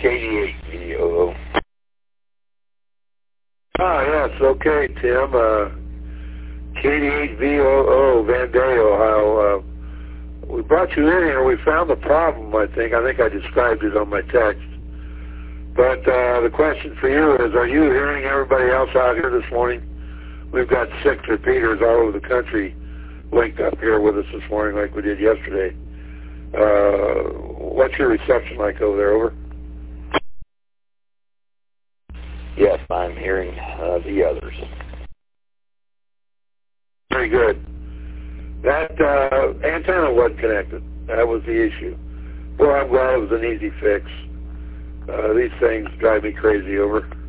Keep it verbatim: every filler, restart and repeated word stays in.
K D eight V O O. Ah, yes, okay, Tim. Uh, K D eight V O O, Van Day, Ohio. Uh, we brought you in here. We found the problem, I think. I think I described it on my text. But uh, the question for you is, are you hearing everybody else out here this morning? We've got six repeaters all over the country linked up here with us this morning like we did yesterday. Uh, what's your reception like over there? Over? Yes, I'm hearing uh, the others. Very good. That uh, antenna wasn't connected. That was the issue. Well, I'm glad it was an easy fix. Uh, these things drive me crazy over.